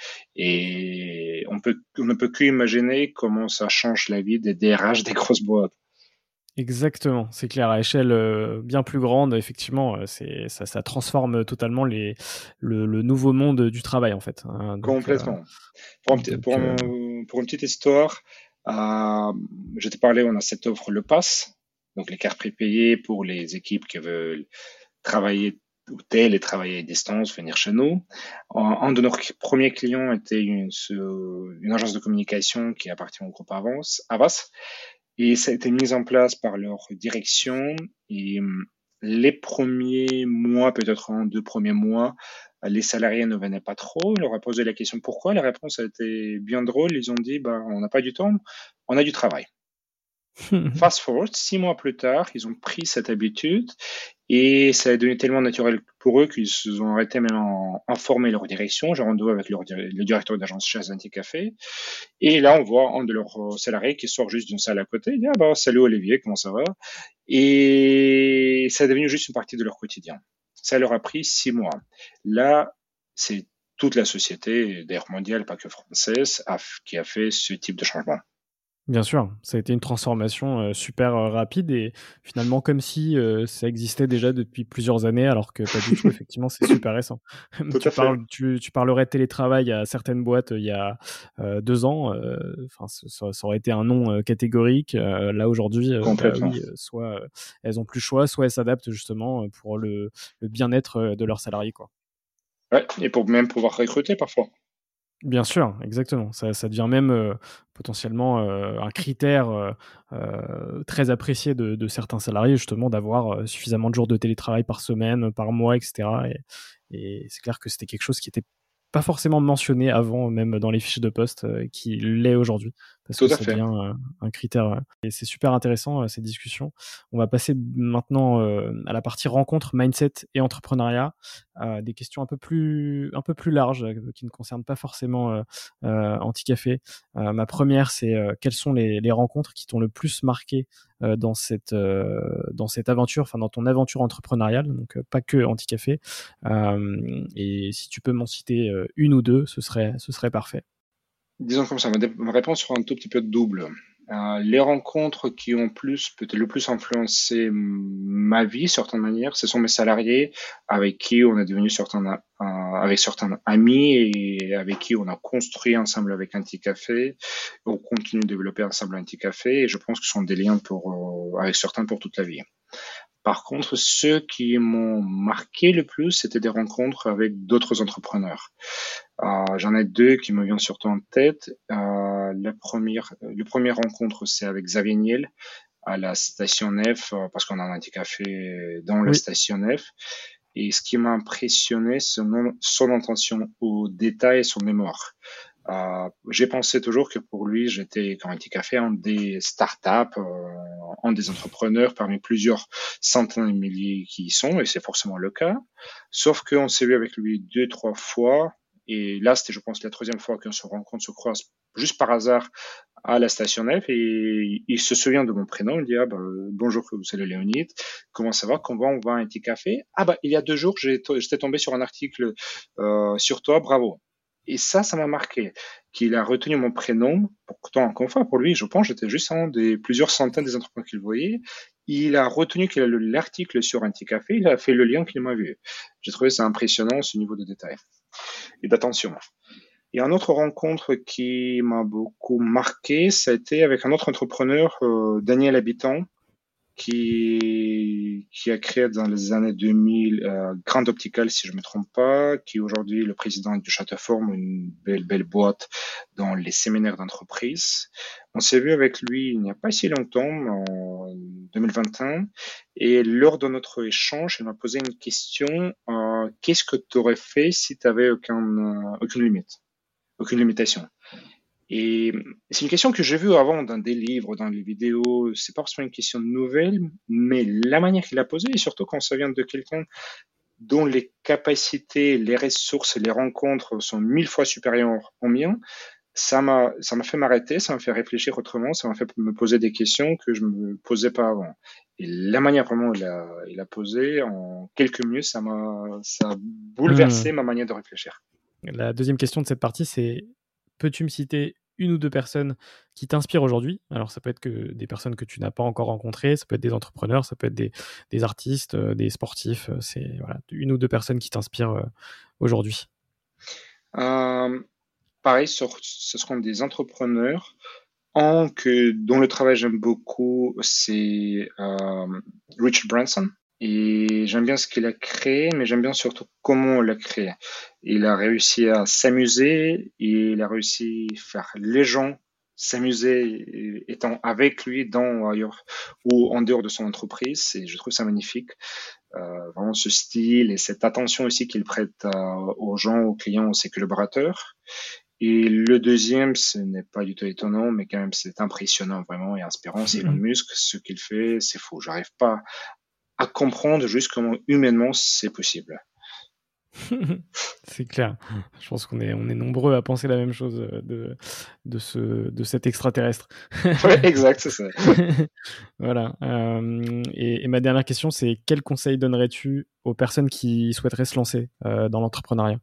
Et on peut, on ne peut qu'imaginer comment ça change la vie des D R H des grosses boîtes. Exactement, c'est clair, à échelle euh, bien plus grande, effectivement, euh, c'est, ça, ça transforme totalement les, le, le nouveau monde du travail, en fait, hein. Donc, euh, Complètement. Pour, un petit- pour, donc euh, un- pour une petite histoire, euh, je t'ai parlé, on a cette offre, le Pass, donc les cartes prépayées pour les équipes qui veulent travailler ou tel et travailler à distance, venir chez nous. Un, un de nos premiers clients était une, une agence de communication qui appartient au groupe Avance, Avas, et ça a été mis en place par leur direction. Et hum, les premiers mois, peut-être un, deux premiers mois, les salariés ne venaient pas trop. On leur a posé la question pourquoi. La réponse a été bien drôle. Ils ont dit, bah, on n'a pas du temps, on a du travail. Fast forward, six mois plus tard, ils ont pris cette habitude et ça est devenu tellement naturel pour eux qu'ils se sont arrêtés maintenant à informer leur direction. J'ai rendez-vous avec leur, le directeur d'agence chez Anticafé. Et là, on voit un de leurs salariés qui sort juste d'une salle à côté. Il dit, ah bah, salut Olivier, comment ça va? Et ça est devenu juste une partie de leur quotidien. Ça leur a pris six mois. Là, c'est toute la société, d'ailleurs mondiale, pas que française, qui a fait ce type de changement. bien sûr, ça a été une transformation euh, super euh, rapide et finalement comme si euh, ça existait déjà depuis plusieurs années, alors que pas du tout, effectivement, c'est super récent. Tout tu, à fait. parles, tu, tu parlerais de télétravail à certaines boîtes euh, il y a euh, deux ans, euh, enfin, ça, ça aurait été un nom euh, catégorique. Euh, là, aujourd'hui, euh, bah Complètement. oui, euh, soit euh, elles ont plus le choix, soit elles s'adaptent justement euh, pour le, le bien-être euh, de leurs salariés, quoi. Ouais, et pour même pouvoir recruter parfois. Bien sûr, exactement. Ça, ça devient même euh, potentiellement euh, un critère euh, euh, très apprécié de, de certains salariés, justement, d'avoir euh, suffisamment de jours de télétravail par semaine, par mois, et cetera. Et, et c'est clair que c'était quelque chose qui n'était pas forcément mentionné avant, même dans les fiches de poste, euh, qui l'est aujourd'hui. parce Tout que à ça fait. devient euh, un critère. euh, Et c'est super intéressant, euh, ces discussions. On va passer maintenant euh, à la partie rencontre, mindset et entrepreneuriat. Euh, des questions un peu plus, un peu plus larges, euh, qui ne concernent pas forcément euh, euh, Anticafé. Euh, ma première, c'est euh, quelles sont les, les rencontres qui t'ont le plus marqué euh, dans cette euh, dans cette aventure, enfin dans ton aventure entrepreneuriale, donc euh, pas que Anticafé. Euh, et si tu peux m'en citer euh, une ou deux, ce serait ce serait parfait. Disons comme ça, ma, dé- ma réponse sera un tout petit peu double. Euh, les rencontres qui ont plus, peut-être le plus influencé ma vie, certaines manières, ce sont mes salariés avec qui on est devenu certains, euh, avec certains amis et avec qui on a construit ensemble avec Anticafé. On continue de développer ensemble Anticafé et je pense que ce sont des liens pour, euh, avec certains pour toute la vie. Par contre, ceux qui m'ont marqué le plus, c'était des rencontres avec d'autres entrepreneurs. Euh, j'en ai deux qui me viennent surtout en tête. Euh, la première, le premier rencontre, c'est avec Xavier Niel à la station F, euh, parce qu'on a un petit café dans la Oui. station F. Et ce qui m'a impressionné, c'est son, son attention aux détails et son mémoire. Euh, j'ai pensé toujours que pour lui, j'étais comme un petit café, un des startups, euh, un des entrepreneurs parmi plusieurs centaines de milliers qui y sont, et c'est forcément le cas. Sauf qu'on s'est vu avec lui deux, trois fois, et là, c'était, je pense, la troisième fois qu'on se rencontre, se croise juste par hasard à la station F, et il se souvient de mon prénom, il dit, ah, bah, bonjour, c'est le Léonide, comment ça va, comment on va à un petit café? Ah, bah, il y a deux jours, j'ai to- j'étais tombé sur un article euh, sur toi, bravo. Et ça, ça m'a marqué, qu'il a retenu mon prénom. Pourtant, encore une fois, pour lui, je pense, j'étais juste un des plusieurs centaines des entrepreneurs qu'il voyait. Il a retenu qu'il a lu l'article sur Anticafé, il a fait le lien qu'il m'a vu. J'ai trouvé ça impressionnant, ce niveau de détail et d'attention. Et une autre rencontre qui m'a beaucoup marqué, ça a été avec un autre entrepreneur, euh, Daniel Habitant, qui, qui a créé dans les années deux mille euh, Grand Optical, si je me trompe pas, qui est aujourd'hui le président du Château Forme, une belle, belle boîte dans les séminaires d'entreprise. On s'est vu avec lui il n'y a pas si longtemps, en deux mille vingt et un, et lors de notre échange, il m'a posé une question, euh, qu'est-ce que tu aurais fait si tu avais aucun, euh, aucune limite, aucune limitation? Et c'est une question que j'ai vue avant dans des livres, dans les vidéos. C'est pas forcément une question nouvelle, mais la manière qu'il a posée, et surtout quand ça vient de quelqu'un dont les capacités, les ressources, les rencontres sont mille fois supérieures aux miennes, ça m'a, ça m'a fait m'arrêter, ça m'a fait réfléchir autrement, ça m'a fait me poser des questions que je me posais pas avant. Et la manière vraiment il a, il a posé, en quelques minutes, ça m'a, ça a bouleversé Hmm. ma manière de réfléchir. La deuxième question de cette partie, c'est peux-tu me citer une ou deux personnes qui t'inspirent aujourd'hui? Alors, ça peut être que des personnes que tu n'as pas encore rencontrées, ça peut être des entrepreneurs, ça peut être des, des artistes, euh, des sportifs. euh, C'est voilà, une ou deux personnes qui t'inspirent euh, aujourd'hui. Euh, pareil, sur- ce seront des entrepreneurs. Un que, dont le travail j'aime beaucoup, c'est euh, Richard Branson. Et j'aime bien ce qu'il a créé, mais j'aime bien surtout comment il l'a créé. Il a réussi à s'amuser, et il a réussi à faire les gens s'amuser étant avec lui dans ou ailleurs ou en dehors de son entreprise. Et je trouve ça magnifique. Euh, vraiment ce style et cette attention aussi qu'il prête à- aux gens, aux clients, aux ses collaborateurs. Et le deuxième, ce n'est pas du tout étonnant, mais quand même, c'est impressionnant vraiment et inspirant. C'est Elon Musk, ce qu'il fait, c'est fou. J'arrive pas à comprendre juste comment humainement c'est possible. C'est clair. Je pense qu'on est, on est nombreux à penser la même chose euh, de, de, ce, de cet extraterrestre. Ouais, exact, c'est ça. Voilà. Euh, et, et ma dernière question, c'est quel conseil donnerais-tu aux personnes qui souhaiteraient se lancer euh, dans l'entrepreneuriat?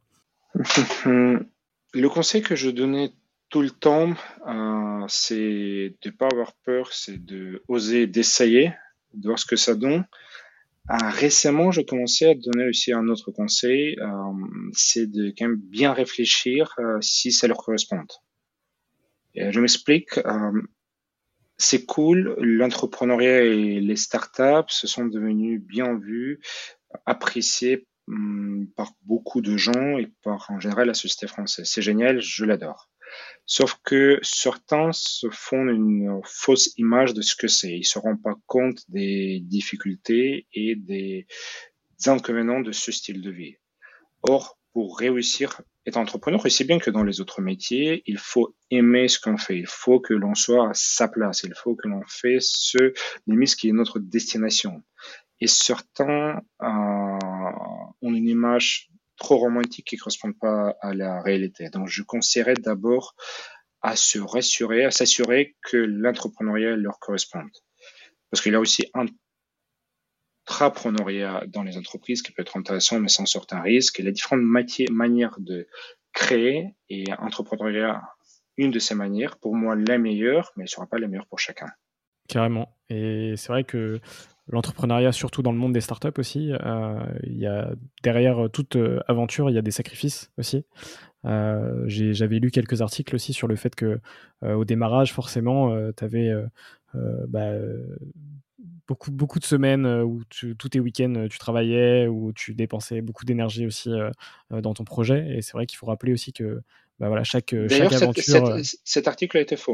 Le conseil que je donnais tout le temps, euh, c'est de pas avoir peur, c'est de oser, d'essayer, de voir ce que ça donne. Ah, récemment, je commençais à donner aussi un autre conseil, euh, c'est de quand même bien réfléchir euh, si ça leur correspond. Et je m'explique, euh, c'est cool, l'entrepreneuriat et les startups se sont devenus bien vus, appréciés hum, par beaucoup de gens et par en général la société française. C'est génial, je l'adore. Sauf que certains se font une fausse image de ce que c'est. Ils se rendent pas compte des difficultés et des inconvénients de ce style de vie. Or, pour réussir étant entrepreneur, aussi bien que dans les autres métiers, il faut aimer ce qu'on fait. Il faut que l'on soit à sa place. Il faut que l'on fait ce, limite, ce qui est notre destination. Et certains euh, ont une image trop romantique qui ne correspond pas à la réalité. Donc, je conseillerais d'abord à se rassurer, à s'assurer que l'entrepreneuriat leur corresponde. Parce qu'il y a aussi un intrapreneuriat dans les entreprises qui peut être intéressant, mais sans certain risque. Et les différentes matières, manières de créer, et entrepreneuriat, une de ces manières, pour moi, la meilleure, mais elle ne sera pas la meilleure pour chacun. Carrément. Et c'est vrai que l'entrepreneuriat, surtout dans le monde des startups aussi, euh, il y a derrière toute aventure, il y a des sacrifices aussi. Euh, j'ai, j'avais lu quelques articles aussi sur le fait que euh, au démarrage, forcément, euh, tu avais euh, euh, bah, beaucoup, beaucoup de semaines où tu, tous tes week-ends, tu travaillais, où tu dépensais beaucoup d'énergie aussi euh, dans ton projet. Et c'est vrai qu'il faut rappeler aussi que bah, voilà, chaque, D'ailleurs, chaque cet, aventure... cet, cet article a été faux.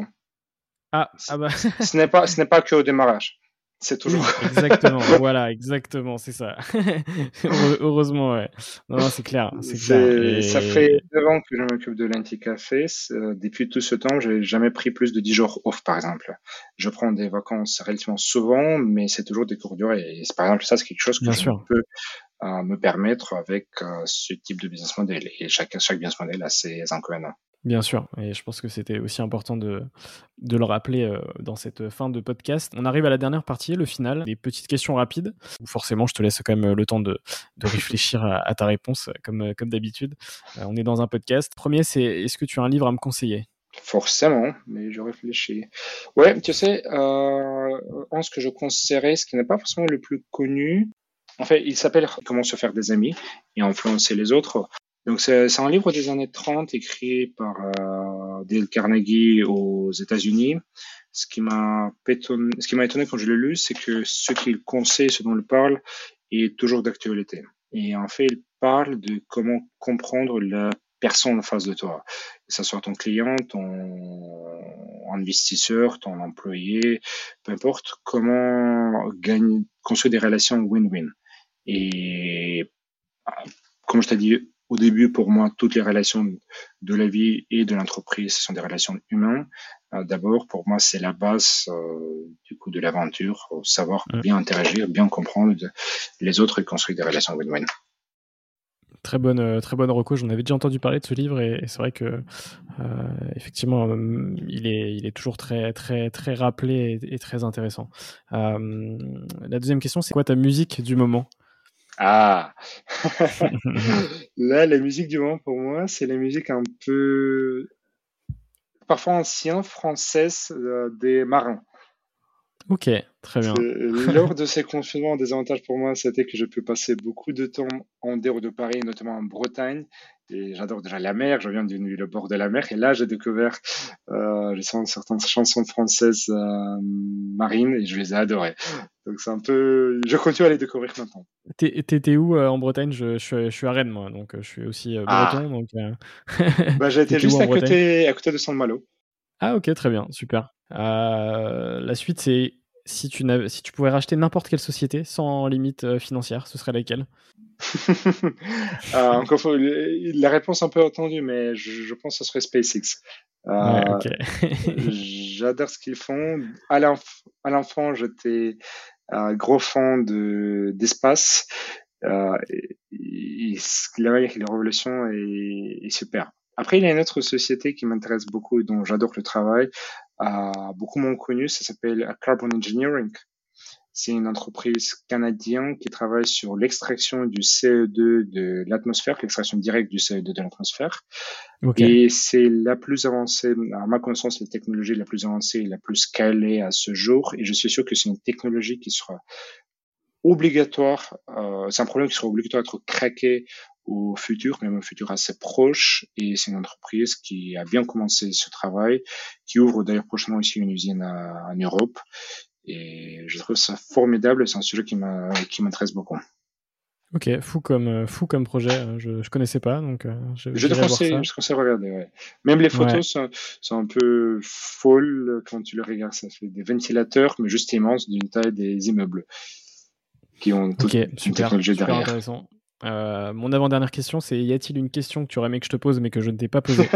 Ah, ah bah... ce, n'est pas, ce n'est pas que au démarrage. C'est toujours. Oui, exactement. Voilà, exactement, c'est ça. Heureusement, ouais. Non, non, c'est clair, c'est c'est, clair. Et... Ça fait neuf ans que je m'occupe de l'Anti-Café. Depuis tout ce temps, j'ai jamais pris plus de dix jours off, par exemple. Je prends des vacances relativement souvent, mais c'est toujours des courtes durées. Et par exemple, ça, c'est quelque chose que Bien je sûr. peux euh, me permettre avec euh, ce type de business model. Et chaque, chaque business model a ses inconvénients. Bien sûr, et je pense que c'était aussi important de, de le rappeler euh, dans cette fin de podcast. On arrive à la dernière partie, le final, des petites questions rapides, où forcément je te laisse quand même le temps de, de réfléchir à, à ta réponse, comme, comme d'habitude. Euh, on est dans un podcast. Premier, c'est est-ce que tu as un livre à me conseiller ? Forcément, mais je réfléchis. Ouais, tu sais, euh, en ce que je conseillerais, ce qui n'est pas forcément le plus connu, en fait, il s'appelle « Comment se faire des amis et influencer les autres ». Donc, c'est, c'est un livre des années trente écrit par euh, Dale Carnegie aux États-Unis. Ce qui m'a étonné, ce qui m'a étonné quand je l'ai lu, c'est que ce qu'il conseille, ce dont il parle, est toujours d'actualité. Et en fait, il parle de comment comprendre la personne en face de toi, que ce soit ton client, ton investisseur, ton employé, peu importe, comment gagner, construire des relations win-win. Et comme je t'ai dit au début, pour moi, toutes les relations de la vie et de l'entreprise ce sont des relations humaines. Euh, d'abord, pour moi, c'est la base euh, du coup de l'aventure, savoir bien interagir, bien comprendre les autres et construire des relations win-win. Très bonne, euh, très bonne reco. J'en avais déjà entendu parler de ce livre et, et c'est vrai que euh, effectivement, euh, il est, il est toujours très, très, très rappelé et, et très intéressant. Euh, la deuxième question, c'est quoi ta musique du moment ? Ah, là, la musique du moment pour moi, c'est la musique un peu, parfois ancienne, française, euh, des marins. Ok, très bien. Lors de ces confinements, un des avantages pour moi, c'était que je peux passer beaucoup de temps en dehors de Paris, notamment en Bretagne. Et j'adore déjà la mer, je viens d'une ville au bord de la mer. Et là, j'ai découvert euh, certaines chansons françaises euh, marines et je les ai adorées. Donc c'est un peu... Je continue à les découvrir maintenant. T'es, t'étais où euh, en Bretagne ? je, je, suis, je suis à Rennes, moi, donc euh, je suis aussi euh, breton. Ah. Donc, euh... bah, j'ai été juste à côté, à côté de Saint-Malo. Ah ok, très bien, super. Euh, la suite, c'est si tu, n'avais, si tu pouvais racheter n'importe quelle société sans limite euh, financière, ce serait laquelle ? euh, encore fois, la réponse un peu attendue, mais je, je pense que ce serait SpaceX. Euh, ouais, ok. J'adore ce qu'ils font. À, l'enf- à l'enfant, j'étais un gros fan de, d'espace. Euh, et, et, la révolution est, est super. Après, il y a une autre société qui m'intéresse beaucoup, dont j'adore le travail, euh, beaucoup moins connue, ça s'appelle Carbon Engineering. C'est une entreprise canadienne qui travaille sur l'extraction du C O deux de l'atmosphère, l'extraction directe du C O deux de l'atmosphère. Okay. Et c'est la plus avancée, à ma connaissance, la technologie la plus avancée et la plus scalée à ce jour. Et je suis sûr que c'est une technologie qui sera obligatoire, euh, c'est un problème qui sera obligatoire d'être craqué au futur, même au futur assez proche. Et c'est une entreprise qui a bien commencé ce travail, qui ouvre d'ailleurs prochainement ici une usine à, en Europe. Et je trouve ça formidable, c'est un sujet qui, m'a, qui m'intéresse beaucoup. Ok, fou comme, fou comme projet, je ne connaissais pas, donc je, je te conseille, je te conseille de regarder. Ouais. Même les photos ouais. sont, sont un peu folles quand tu les regardes, ça fait des ventilateurs, mais juste immenses, d'une taille des immeubles, qui ont toute okay, une super, technologie super derrière. Intéressant. Euh, mon avant-dernière question, c'est y a-t-il une question que tu aurais aimé que je te pose mais que je ne t'ai pas posée?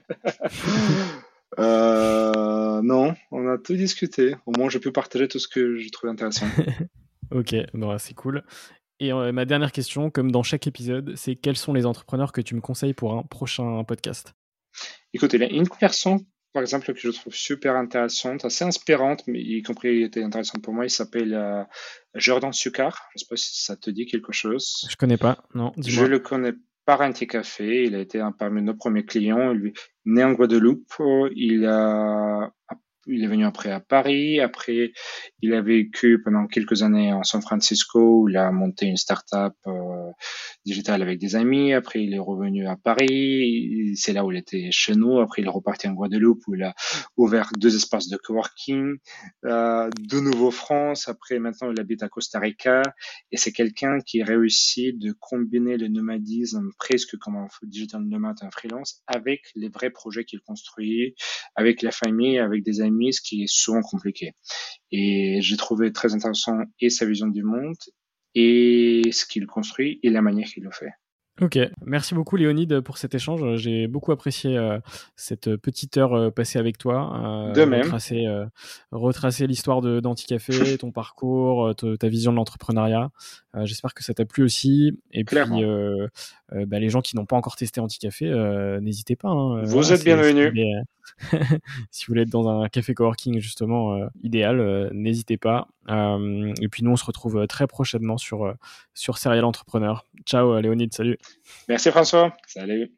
Euh, non, on a tout discuté. Au moins, je peux partager tout ce que je trouve intéressant. Ok, bon, c'est cool. Et euh, ma dernière question, comme dans chaque épisode, c'est quels sont les entrepreneurs que tu me conseilles pour un prochain podcast? Écoute, il y a une personne, par exemple, que je trouve super intéressante, assez inspirante, mais y compris était intéressante pour moi. Il s'appelle euh, Jordan Succar. Je ne sais pas si ça te dit quelque chose. Je connais pas, non, Je dis-moi. le connais par Anticafé. Il a été un parmi nos premiers clients. Il est né en Guadeloupe. Il a Il est venu après à Paris. Après, il a vécu pendant quelques années en San Francisco où il a monté une start-up euh, digitale avec des amis. Après, il est revenu à Paris. C'est là où il était chez nous. Après, il est reparti en Guadeloupe où il a ouvert deux espaces de coworking. Euh, de nouveau France. Après, maintenant, il habite à Costa Rica. Et c'est quelqu'un qui réussit de combiner le nomadisme presque comme un digital nomade, un freelance, avec les vrais projets qu'il construit, avec la famille, avec des amis, ce qui est souvent compliqué. Et j'ai trouvé très intéressant et sa vision du monde, et ce qu'il construit, et la manière qu'il le fait. Ok, merci beaucoup Léonide pour cet échange. J'ai beaucoup apprécié euh, cette petite heure euh, passée avec toi. Euh, De même. Retracer, euh, retracer l'histoire de d'Anticafé, ton parcours, euh, ta, ta vision de l'entrepreneuriat. Euh, j'espère que ça t'a plu aussi. Et Clairement. puis, euh, euh, bah, les gens qui n'ont pas encore testé Anticafé, euh, n'hésitez pas. Hein. Vous Voilà, êtes bienvenus. Si, si vous voulez être dans un café coworking justement euh, idéal, euh, n'hésitez pas. Euh, et puis nous, on se retrouve très prochainement sur, euh, sur Serial Entrepreneur. Ciao Léonide, salut. Merci François, salut.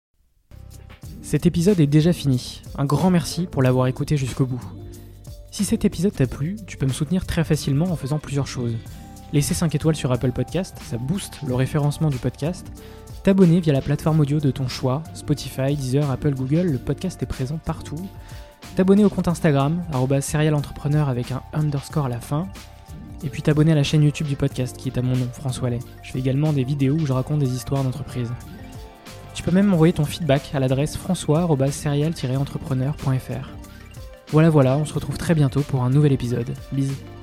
Cet épisode est déjà fini. Un grand merci pour l'avoir écouté jusqu'au bout. Si cet épisode t'a plu, tu peux me soutenir très facilement en faisant plusieurs choses. Laisser cinq étoiles sur Apple Podcast, ça booste le référencement du podcast. T'abonner via la plateforme audio de ton choix, Spotify, Deezer, Apple, Google, le podcast est présent partout. T'abonner au compte Instagram, arobase serial entrepreneur avec un underscore à la fin. Et puis t'abonner à la chaîne YouTube du podcast qui est à mon nom, François Lay. Je fais également des vidéos où je raconte des histoires d'entreprise. Tu peux même m'envoyer ton feedback à l'adresse françois arobase serial entrepreneur point f r. Voilà voilà, on se retrouve très bientôt pour un nouvel épisode. Bisous.